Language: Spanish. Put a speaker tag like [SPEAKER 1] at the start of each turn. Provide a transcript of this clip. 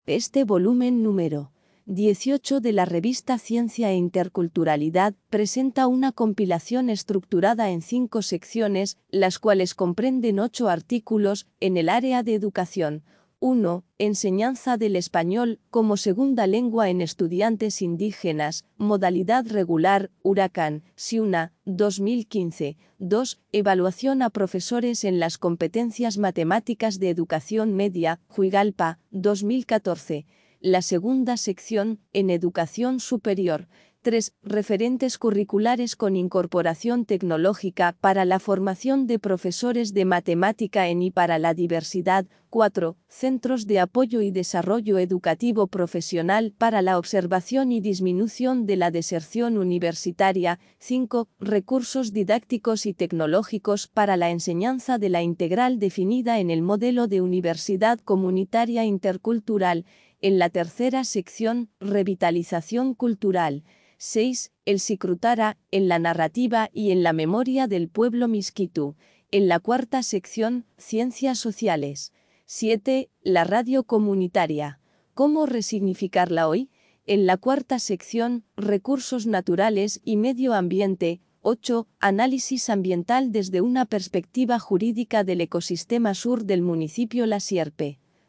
[SPEAKER 1] Este volumen número 18 de la revista Ciencia e Interculturalidad presenta una compilación estructurada en 5 secciones, las cuales comprenden 8 artículos en el área de educación. 1. Enseñanza del español como segunda lengua en estudiantes indígenas, modalidad regular, Huracán, Siuna, 2015. 2. Evaluación a profesores en las competencias matemáticas de educación media, Juigalpa, 2014. La segunda sección, en educación superior. 3. Referentes curriculares con incorporación tecnológica para la formación de profesores de matemática en y para la diversidad. 4. Centros de apoyo y desarrollo educativo profesional para la observación y disminución de la deserción universitaria. 5. Recursos didácticos y tecnológicos para la enseñanza de la integral definida en el modelo de universidad comunitaria intercultural. En la tercera sección, revitalización cultural. 6. El Sikrutara, en la narrativa y en la memoria del pueblo Miskitu. En la cuarta sección, ciencias sociales. 7. La radio comunitaria. ¿Cómo resignificarla hoy? En la cuarta sección, recursos naturales y medio ambiente. 8. Análisis ambiental desde una perspectiva jurídica del ecosistema sur del municipio La Sierpe.